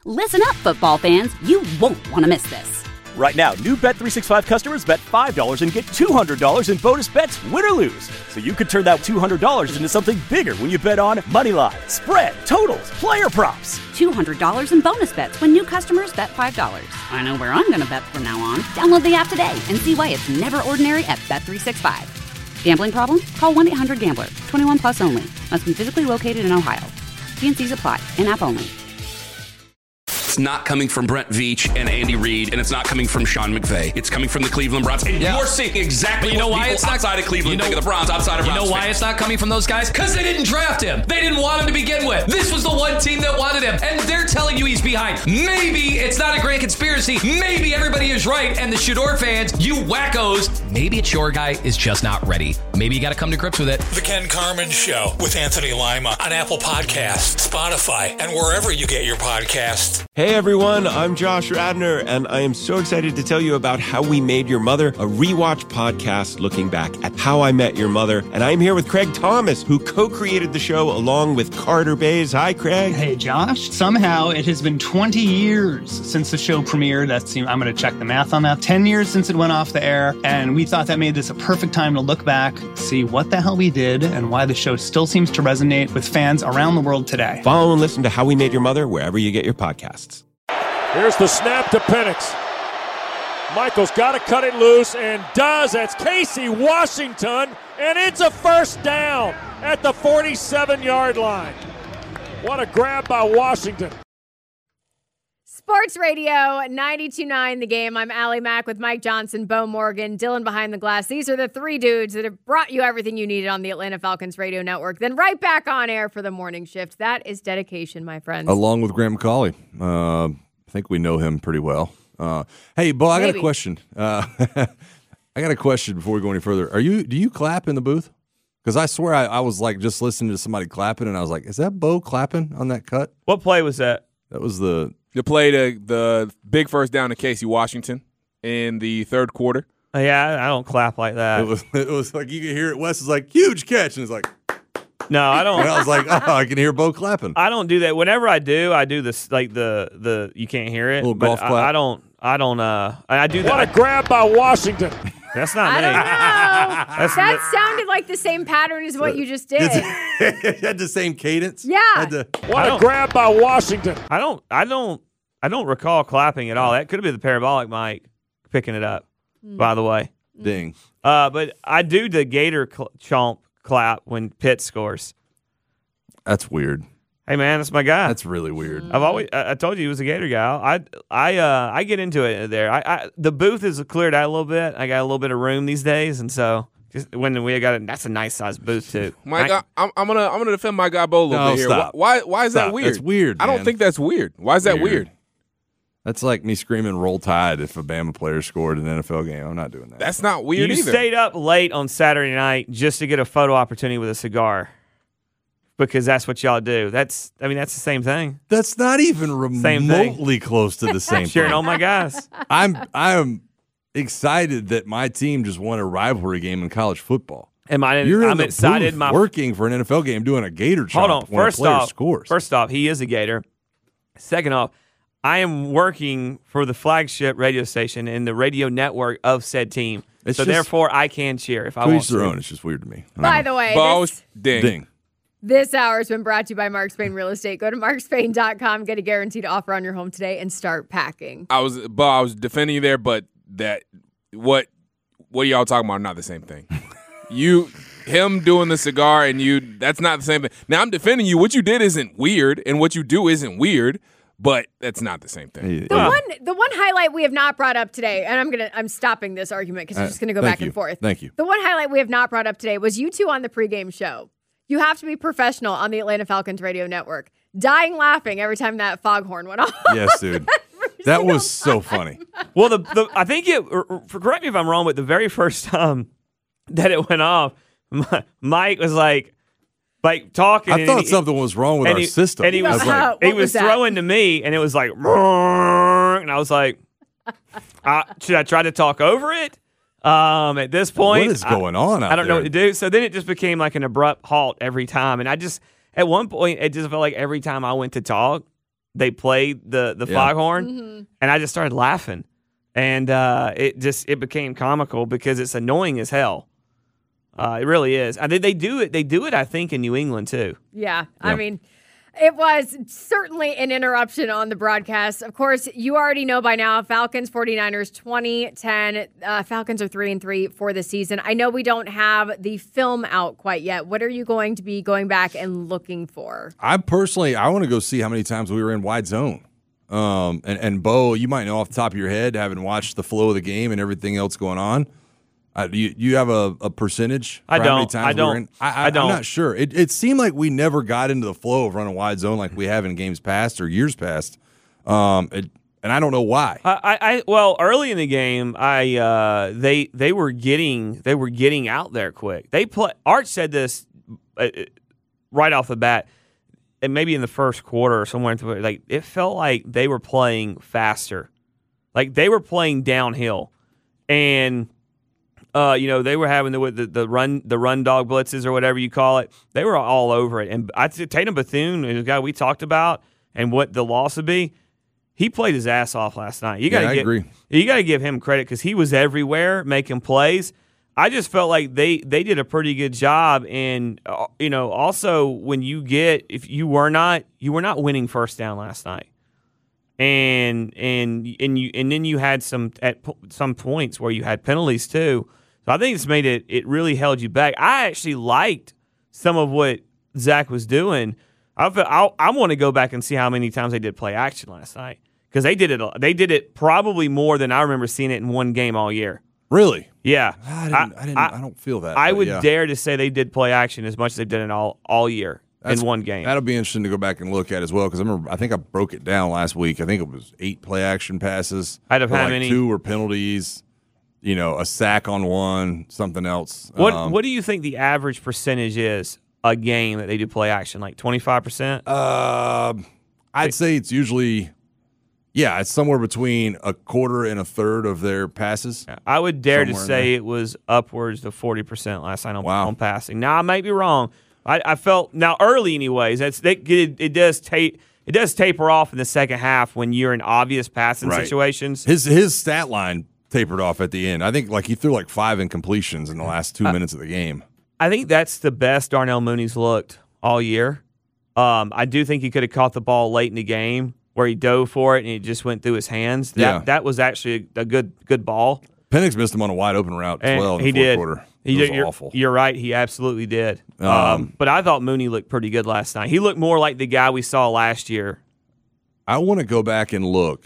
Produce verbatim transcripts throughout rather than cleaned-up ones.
Listen up, football fans. You won't want to miss this. Right now, new Bet three sixty-five customers bet five dollars and get two hundred dollars in bonus bets, win or lose. So you could turn that two hundred dollars into something bigger when you bet on money line, spread, totals, player props. two hundred dollars in bonus bets when new customers bet five dollars. I know where I'm going to bet from now on. Download the app today and see why it's never ordinary at Bet three sixty-five. Gambling problem? Call one eight hundred gambler. twenty-one plus only. Must be physically located in Ohio. T and C's apply. In-app only. It's not coming from Brent Veach and Andy Reid, and it's not coming from Sean McVay. It's coming from the Cleveland Browns. And yeah. you're seeing exactly you know what why people it's not, outside of Cleveland you know, think of the Browns, outside of Browns. You know why fans. It's not coming from those guys? Because they didn't draft him. They didn't want him to begin with. This was the one team that wanted him, and they're telling you he's behind. Maybe it's not a grand conspiracy. Maybe everybody is right, and the Shador fans, you wackos, maybe it's your guy is just not ready. Maybe you got to come to grips with it. The Ken Carman Show with Anthony Lima on Apple Podcasts, Spotify, and wherever you get your podcasts. Hey everyone, I'm Josh Radner, and I am so excited to tell you about How We Made Your Mother, a rewatch podcast looking back at How I Met Your Mother. And I'm here with Craig Thomas, who co-created the show along with Carter Bays. Hi, Craig. Hey, Josh. Somehow it has been twenty years since the show premiered. That's, I'm going to check the math on that. ten years since it went off the air, and we thought that made this a perfect time to look back, see what the hell we did, and why the show still seems to resonate with fans around the world today. Follow and listen to How We Made Your Mother wherever you get your podcasts. Here's the snap to Penix. Michael's got to cut it loose and does. That's Casey Washington, and it's a first down at the forty-seven-yard line. What a grab by Washington. Sports Radio ninety-two point nine The Game. I'm Allie Mack with Mike Johnson, Bo Morgan, Dylan Behind the Glass. These are the three dudes that have brought you everything you needed on the Atlanta Falcons radio network. Then right back on air for the morning shift. That is dedication, my friends. Along with Graham McCauley. Uh, I think we know him pretty well. Uh, hey, Bo, I got Maybe. a question. Uh, I got a question before we go any further. Are you? Do you clap in the booth? Because I swear I, I was like just listening to somebody clapping, and I was like, "Is that Bo clapping on that cut?" What play was that? That was the the play to the big first down to Casey Washington in the third quarter. Uh, yeah, I don't clap like that. It was it was like you could hear it. Wes is like huge catch, and it's like. No, I don't. And I was like, oh, I can hear Bo clapping. I don't do that. Whenever I do, I do this like the the you can't hear it. Little golf I, clap. I don't. I don't. Uh, I do that. What a grab by Washington. That's not I me. don't know. That's that not, sounded like the same pattern as what you just did. It had the same cadence. Yeah. Had the, what a grab by Washington. I don't. I don't. I don't recall clapping at all. That could have been the parabolic mic picking it up. Mm. By the way. Ding. Uh, but I do the Gator cl- chomp clap when Pitt scores. That's weird. Hey man, that's my guy. That's really weird. I've always I, I told you he was a Gator guy. I I uh I get into it there. I, I the booth is cleared out a little bit. I got a little bit of room these days, and so just when we got it, that's a nice sized booth too. Mike, I, I'm, I'm gonna I'm gonna defend my guy Bo a little no, bit here. Stop. Why why is stop. that weird? That's weird. I don't man. think that's weird. Why is that weird? weird? That's like me screaming "Roll Tide" if a Bama player scored in an N F L game. I'm not doing that. That's not weird you either. You stayed up late on Saturday night just to get a photo opportunity with a cigar. Because that's what y'all do. That's, I mean, that's the same thing. That's not even remotely close to the same thing. Sharing all my guys. I'm, I'm excited that my team just won a rivalry game in college football. Am I? You're I'm in the excited. booth My working for an N F L game, doing a Gator chomp. Hold on. When First a player off, scores. first off, he is a Gator. Second off, I am working for the flagship radio station and the radio network of said team. It's so just, therefore, I can cheer if I to want each their to. own. It's just weird to me. By the way, Balls, this, ding. Ding. this hour has been brought to you by Mark Spain Real Estate. Go to mark spain dot com, get a guaranteed offer on your home today, and start packing. I was, Bo, I was defending you there, but that what what y'all talking about are not the same thing. you, him doing the cigar, and you, that's not the same thing. Now I'm defending you. What you did isn't weird, and what you do isn't weird. But that's not the same thing. The one, the one highlight we have not brought up today, and I'm gonna, I'm stopping this argument because Uh, it's just gonna go thank back you. and forth. Thank you. The one highlight we have not brought up today was you two on the pregame show. You have to be professional on the Atlanta Falcons radio network. Dying laughing every time that foghorn went off. Yes, dude. That was so funny. Well, the, the I think it. Correct me if I'm wrong, but the very first time that it went off, Mike was like. Like talking, I thought he, something was wrong with our he, system. And he was, was like, he was was, that? throwing to me, and it was like, and I was like, uh, should I try to talk over it? Um, at this point, what is going I, on out I don't there? know what to do. So then it just became like an abrupt halt every time, and I just at one point it just felt like every time I went to talk, they played the the Yeah. foghorn, Mm-hmm. and I just started laughing, and uh, it just it became comical because it's annoying as hell. Uh, it really is. I think they do it. They do it. I think in New England too. Yeah, I Yeah. mean, it was certainly an interruption on the broadcast. Of course, you already know by now, Falcons, 49ers, twenty ten. Uh, Falcons are three and three for the season. I know we don't have the film out quite yet. What are you going to be going back and looking for? I personally, I want to go see how many times we were in wide zone. Um, and, and Bo, you might know off the top of your head, having watched the flow of the game and everything else going on. Uh, do you, you have a, a percentage? I for how many don't. times I we don't. were in? I, I, I don't. I'm not sure. It, it seemed like we never got into the flow of running wide zone like we have in games past or years past. Um, it, and I don't know why. I, I, I well, early in the game, I uh, they they were getting they were getting out there quick. They play. Art said this uh, right off the bat, and maybe in the first quarter or somewhere. Into it, like it felt like they were playing faster, like they were playing downhill, and. Uh, you know, they were having the, the the run the run dog blitzes or whatever you call it. They were all over it. And I Tatum Bethune, the guy we talked about, and what the loss would be, he played his ass off last night. You got to Yeah, I get, agree. You got to give him credit because he was everywhere making plays. I just felt like they they did a pretty good job. And uh, you know, also when you get if you were not you were not winning first down last night. And and and you and then you had some at po- some points where you had penalties too. So I think it's made it it really held you back. I actually liked some of what Zach was doing. I feel, I I want to go back and see how many times they did play action last night because they did it they did it probably more than I remember seeing it in one game all year. Really? Yeah, I didn't. I, didn't, I, I don't feel that. I but would yeah. dare to say they did play action as much as they've done it all all year That's- in one game. That'll be interesting to go back and look at as well because I remember I think I broke it down last week. I think it was eight play action passes. Out of but how like many? Two were penalties. You know, a sack on one, something else. What Um, What do you think the average percentage is a game that they do play action? Like twenty-five percent? Uh, I'd say it's usually, yeah, it's somewhere between a quarter and a third of their passes. I would dare to Somewhere in say there. it was upwards of forty percent last night on, Wow. on passing. Now I might be wrong. I, I felt now early, anyways. That's they, it, it does tape. It does taper off in the second half when you're in obvious passing Right. situations. His his stat line tapered off at the end. I think like he threw like five incompletions in the last two Uh, minutes of the game. I think that's the best Darnell Mooney's looked all year. Um, I do think he could have caught the ball late in the game where he dove for it and it just went through his hands. That Yeah. that was actually a good good ball. Penix missed him on a wide open route as And well in the he fourth did. quarter. He It was did. You're, awful. you're right. He absolutely did. Um, Um, but I thought Mooney looked pretty good last night. He looked more like the guy we saw last year. I want to go back and look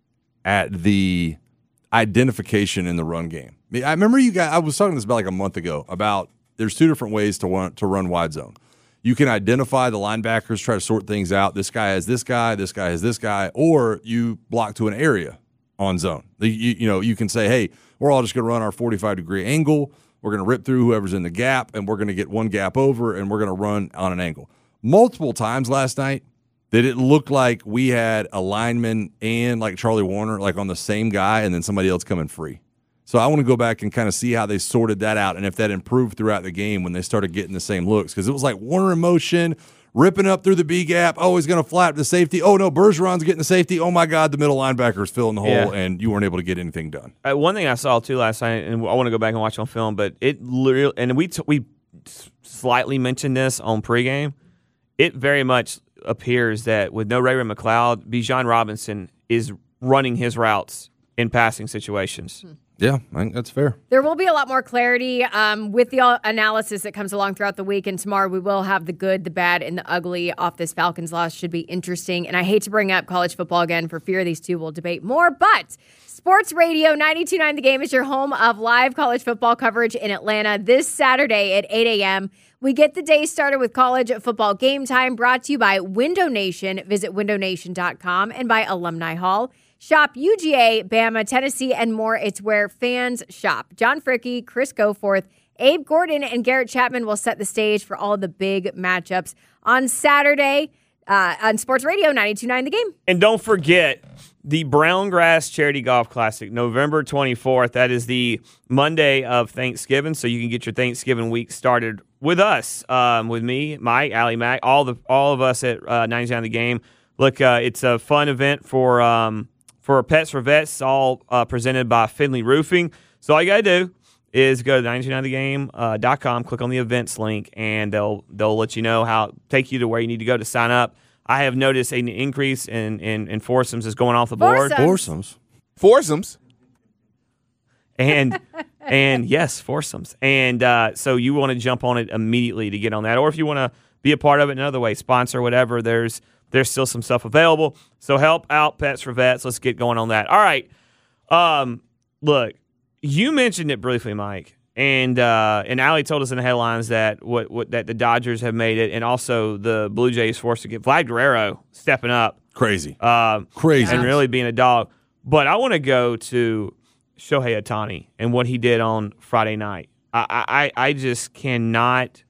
at the identification in the run game. I mean, I remember you guys. I was talking this about like a month ago about there's two different ways to want to run wide zone. You can identify the linebackers, try to sort things out. This guy has this guy. This guy has this guy, or you block to an area on zone. You, you know, you can say, hey, we're all just going to run our forty-five degree angle. We're going to rip through whoever's in the gap, and we're going to get one gap over, and we're going to run on an angle. Multiple times last night, that it looked like we had a lineman and like Charlie Warner like on the same guy and then somebody else coming free. So I want to go back and kind of see how they sorted that out and if that improved throughout the game when they started getting the same looks. Because it was like Warner in motion, ripping up through the B gap. Oh, he's going to flat the safety. Oh, no, Bergeron's getting the safety. Oh, my God, the middle linebacker's filling the hole, Yeah. and you weren't able to get anything done. Uh, one thing I saw too last night, and I want to go back and watch on film, but it literally, and we t- we slightly mentioned this on pregame. It very much appears that with no Ray Ray McLeod, Bijan Robinson is running his routes in passing situations. Yeah, I think that's fair. There will be a lot more clarity um, with the analysis that comes along throughout the week. And tomorrow we will have the good, the bad, and the ugly off this Falcons loss. Should be interesting. And I hate to bring up college football again for fear these two will debate more. But Sports Radio ninety-two point nine The Game is your home of live college football coverage in Atlanta this Saturday at eight a.m. We get the day started with college football game time brought to you by Window Nation. Visit window nation dot com and by Alumni Hall. Shop U G A, Bama, Tennessee, and more. It's where fans shop. John Fricky, Chris Goforth, Abe Gordon, and Garrett Chapman will set the stage for all the big matchups on Saturday uh, on Sports Radio ninety-two point nine The Game. And don't forget the Brown Grass Charity Golf Classic, November twenty-fourth. That is the Monday of Thanksgiving, so you can get your Thanksgiving week started with us, um, with me, Mike, Allie Mack, all the all of us at uh, ninety-two point nine The Game. look, uh, it's a fun event for um, for Pets for Vets, all uh, presented by Finley Roofing. So all you got to do is go to nine two nine the game dot com, click on the events link, and they'll they'll let you know how take you to where you need to go to sign up. I have noticed an increase in in, in foursomes is going off the board. Foursomes. Foursomes. And and yes, foursomes. And uh, so you want to jump on it immediately to get on that, or if you want to be a part of it in another way, sponsor, whatever. There's there's still some stuff available. So help out Pets for Vets. Let's get going on that. All right. Um, look. You mentioned it briefly, Mike, and uh, and Allie told us in the headlines that what, what that the Dodgers have made it, and also the Blue Jays forced to get Vlad Guerrero stepping up, crazy, um, crazy, and really being a dog. But I want to go to Shohei Ohtani and what he did on Friday night. I I, I just cannot.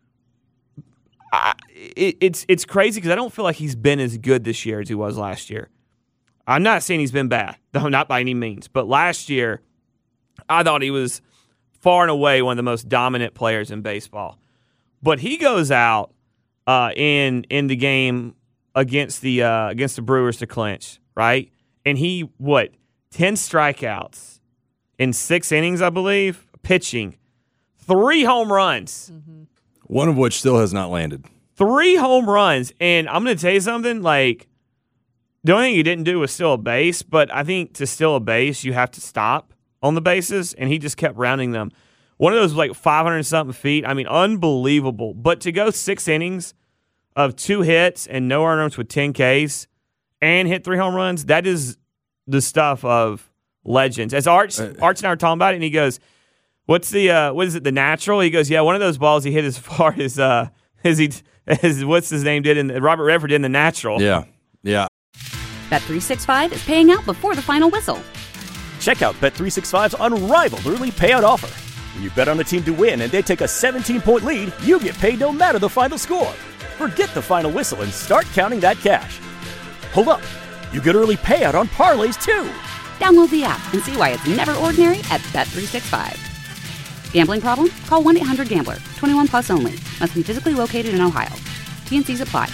I, it, it's it's crazy because I don't feel like he's been as good this year as he was last year. I'm not saying he's been bad, though, not by any means, but last year, I thought he was far and away one of the most dominant players in baseball. But he goes out uh, in in the game against the uh, against the Brewers to clinch, right? And he, what, ten strikeouts in six innings, I believe, pitching, three home runs. Mm-hmm. One of which still has not landed. Three home runs. And I'm going to tell you something, like, the only thing he didn't do was steal a base, but I think to steal a base, you have to stop on the bases, and he just kept rounding them. One of those was like five hundred something feet. I mean, unbelievable. But to go six innings of two hits and no earned runs with ten Ks and hit three home runs, that is the stuff of legends. As Arch, Arch and I were talking about it, and he goes, "What's the uh, what is it? The natural?" He goes, "Yeah, one of those balls he hit as far as uh, as he as what's his name did in the, Robert Redford did in the natural." Yeah, yeah. Bet three sixty-five is paying out before the final whistle. Check out Bet three sixty-five's unrivaled early payout offer. When you bet on a team to win and they take a seventeen-point lead, you get paid no matter the final score. Forget the final whistle and start counting that cash. Hold up. You get early payout on parlays, too. Download the app and see why it's never ordinary at Bet three sixty-five. Gambling problem? Call one eight hundred gambler. twenty-one plus only. Must be physically located in Ohio. T N Cs apply.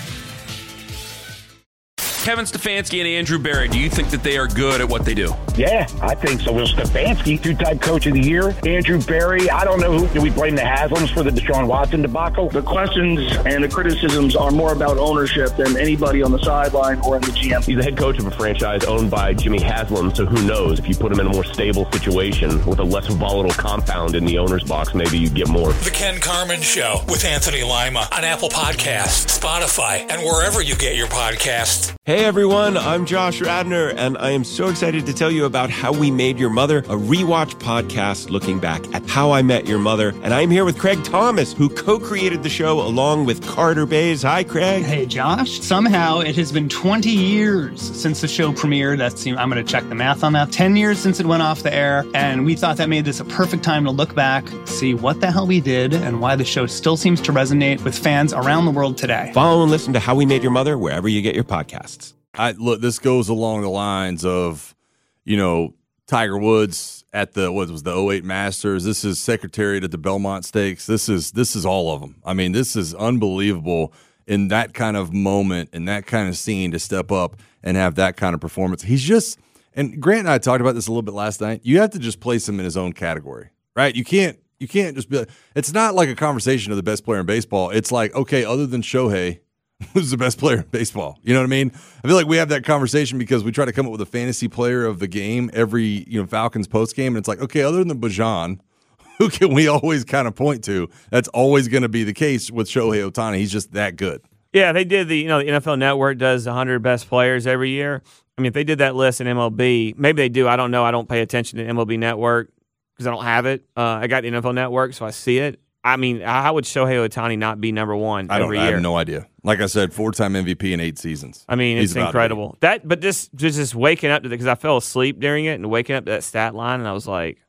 Kevin Stefanski and Andrew Berry, do you think that they are good at what they do? Yeah, I think so. Well, Stefanski, two-time coach of the year. Andrew Berry, I don't know who. Do we blame the Haslams for the Deshaun Watson debacle? The questions and the criticisms are more about ownership than anybody on the sideline or in the G M. He's the head coach of a franchise owned by Jimmy Haslam, so who knows? If you put him in a more stable situation with a less volatile compound in the owner's box, maybe you get more. The Ken Carman Show with Anthony Lima on Apple Podcasts, Spotify, and wherever you get your podcasts. Hey everyone, I'm Josh Radner, and I am so excited to tell you about How We Made Your Mother, a rewatch podcast looking back at How I Met Your Mother. And I'm here with Craig Thomas, who co-created the show along with Carter Bays. Hi, Craig. Hey, Josh. Somehow it has been twenty years since the show premiered. That's, I'm going to check the math on that. ten years since it went off the air, and we thought that made this a perfect time to look back, see what the hell we did, and why the show still seems to resonate with fans around the world today. Follow and listen to How We Made Your Mother wherever you get your podcasts. I look, this goes along the lines of, you know, Tiger Woods at the what was the oh eight Masters. This is Secretariat at the Belmont Stakes. This is this is all of them. I mean, this is unbelievable in that kind of moment, in that kind of scene, to step up and have that kind of performance. He's just, and Grant and I talked about this a little bit last night. You have to just place him in his own category, right? You can't you can't just be like, it's not like a conversation of the best player in baseball. It's like, okay, other than Shohei, who's the best player in baseball? You know what I mean? I feel like we have that conversation because we try to come up with a fantasy player of the game every, you know, Falcons post game, and it's like, okay, other than Bajan, who can we always kind of point to? That's always going to be the case with Shohei Ohtani. He's just that good. Yeah, they did the, you know, the N F L Network does one hundred best players every year. I mean, if they did that list in M L B, maybe they do. I don't know. I don't pay attention to M L B Network because I don't have it. Uh, I got the N F L Network, so I see it. I mean, how would Shohei Ohtani not be number one I don't, every I year? have no idea. Like I said, four-time M V P in eight seasons. I mean, He's it's incredible. That, but just, just just waking up to it, because I fell asleep during it, and waking up to that stat line, and I was like,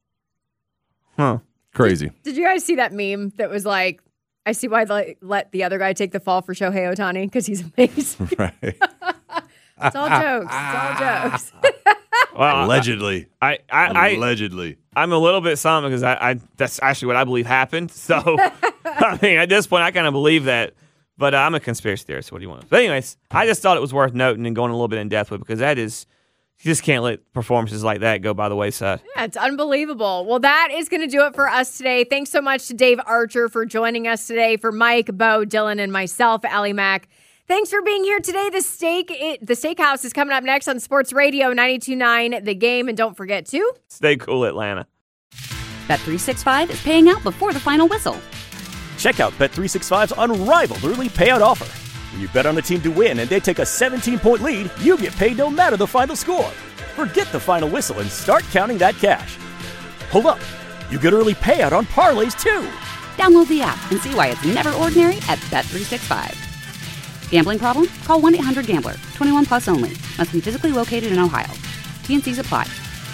huh. Crazy. Did, did you guys see that meme that was like, I see why they let the other guy take the fall for Shohei Ohtani, because he's amazing. Right. It's all jokes. It's all jokes. Well, allegedly. I, I, I, allegedly. I'm a little bit somber because I, I that's actually what I believe happened. So, I mean, at this point, I kind of believe that But uh, I'm a conspiracy theorist. What do you want? But anyways, I just thought it was worth noting and going a little bit in depth with because that is, you just can't let performances like that go by the wayside. Yeah, it's unbelievable. Well, that is going to do it for us today. Thanks so much to Dave Archer for joining us today. For Mike, Bo, Dylan, and myself, Allie Mack. Thanks for being here today. The steak, it, the Steakhouse is coming up next on Sports Radio ninety-two point nine The Game. And don't forget to stay cool, Atlanta. Bet three sixty-five is paying out before the final whistle. Check out Bet three sixty-five's unrivaled early payout offer. When you bet on a team to win and they take a seventeen-point lead, you get paid no matter the final score. Forget the final whistle and start counting that cash. Hold up. You get early payout on parlays, too. Download the app and see why it's never ordinary at Bet three sixty-five. Gambling problem? Call one eight hundred gambler. twenty-one plus only. Must be physically located in Ohio. T N Cs apply.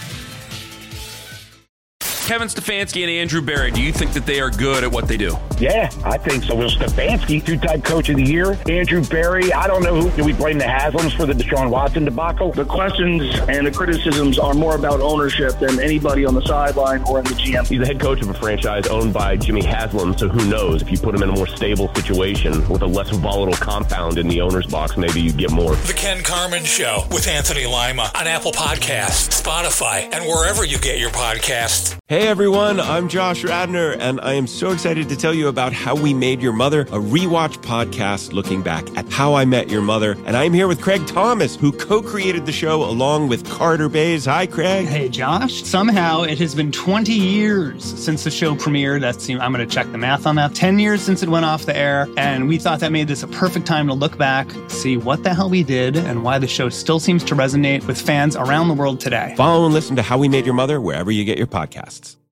Kevin Stefanski and Andrew Berry, do you think that they are good at what they do? Yeah, I think so. Will Stefanski, two-time coach of the year. Andrew Berry, I don't know who. Do we blame the Haslams for the Deshaun Watson debacle? The questions and the criticisms are more about ownership than anybody on the sideline or in the G M. He's the head coach of a franchise owned by Jimmy Haslam, so who knows? If you put him in a more stable situation with a less volatile compound in the owner's box, maybe you get more. The Ken Carman Show with Anthony Lima on Apple Podcasts, Spotify, and wherever you get your podcasts. Hey everyone, I'm Josh Radner, and I am so excited to tell you about How We Made Your Mother, a rewatch podcast looking back at How I Met Your Mother. And I'm here with Craig Thomas, who co-created the show along with Carter Bays. Hi, Craig. Hey, Josh. Somehow it has been twenty years since the show premiered. That's, I'm going to check the math on that. ten years since it went off the air, and we thought that made this a perfect time to look back, see what the hell we did, and why the show still seems to resonate with fans around the world today. Follow and listen to How We Made Your Mother wherever you get your podcasts.